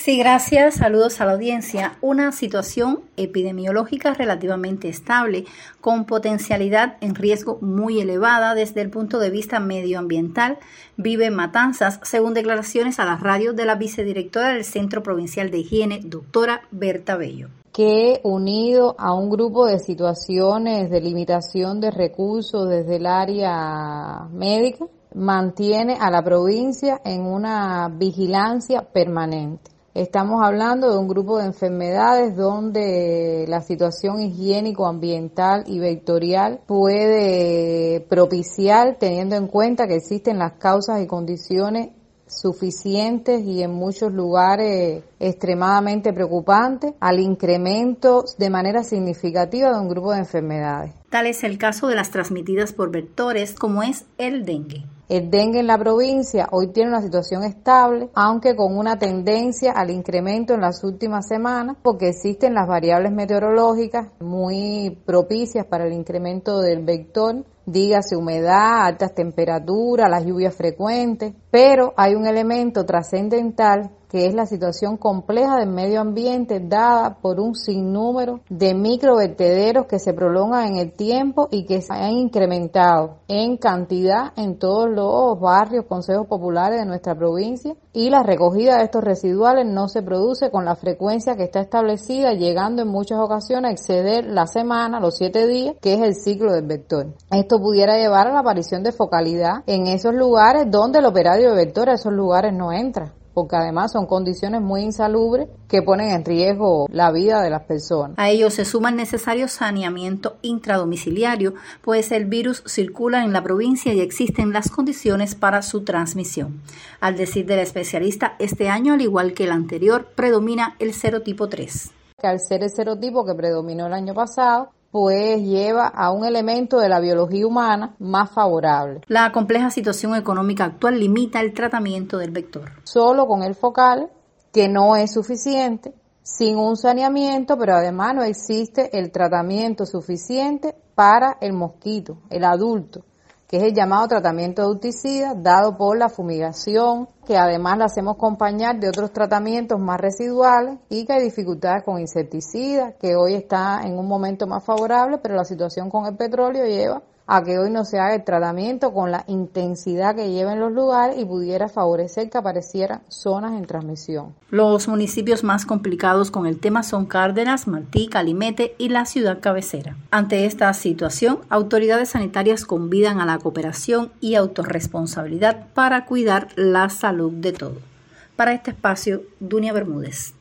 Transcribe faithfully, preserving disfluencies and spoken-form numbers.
Sí, gracias. Saludos a la audiencia. Una situación epidemiológica relativamente estable, con potencialidad en riesgo muy elevada desde el punto de vista medioambiental, vive en Matanzas, según declaraciones a la radio de la vicedirectora del Centro Provincial de Higiene, doctora Berta Bello. Que unido a un grupo de situaciones de limitación de recursos desde el área médica, mantiene a la provincia en una vigilancia permanente. Estamos hablando de un grupo de enfermedades donde la situación higiénico-ambiental y vectorial puede propiciar, teniendo en cuenta que existen las causas y condiciones suficientes y en muchos lugares extremadamente preocupantes, al incremento de manera significativa de un grupo de enfermedades. Tal es el caso de las transmitidas por vectores, como es el dengue. El dengue en la provincia hoy tiene una situación estable, aunque con una tendencia al incremento en las últimas semanas, porque existen las variables meteorológicas muy propicias para el incremento del vector, dígase humedad, altas temperaturas, las lluvias frecuentes, pero hay un elemento trascendental que es la situación compleja del medio ambiente dada por un sinnúmero de microvertederos que se prolongan en el tiempo y que se han incrementado en cantidad en todos los barrios, consejos populares de nuestra provincia, y la recogida de estos residuales no se produce con la frecuencia que está establecida, llegando en muchas ocasiones a exceder la semana, los siete días, que es el ciclo del vector. Esto pudiera llevar a la aparición de focalidad en esos lugares donde el operario de vector a esos lugares no entra, porque además son condiciones muy insalubres que ponen en riesgo la vida de las personas. A ello se suma el necesario saneamiento intradomiciliario, pues el virus circula en la provincia y existen las condiciones para su transmisión. Al decir del especialista, este año, al igual que el anterior, predomina el serotipo tres. Que al ser el serotipo que predominó el año pasado, pues lleva a un elemento de la biología humana más favorable. La compleja situación económica actual limita el tratamiento del vector. Solo con el focal, que no es suficiente, sin un saneamiento, pero además no existe el tratamiento suficiente para el mosquito, el adulto, que es el llamado tratamiento de adulticida, dado por la fumigación, que además la hacemos acompañar de otros tratamientos más residuales, y que hay dificultades con insecticidas, que hoy está en un momento más favorable, pero la situación con el petróleo lleva a que hoy no se haga el tratamiento con la intensidad que lleva en los lugares y pudiera favorecer que aparecieran zonas en transmisión. Los municipios más complicados con el tema son Cárdenas, Martí, Calimete y la ciudad cabecera. Ante esta situación, autoridades sanitarias convidan a la cooperación y autorresponsabilidad para cuidar la salud de todos. Para este espacio, Dunia Bermúdez.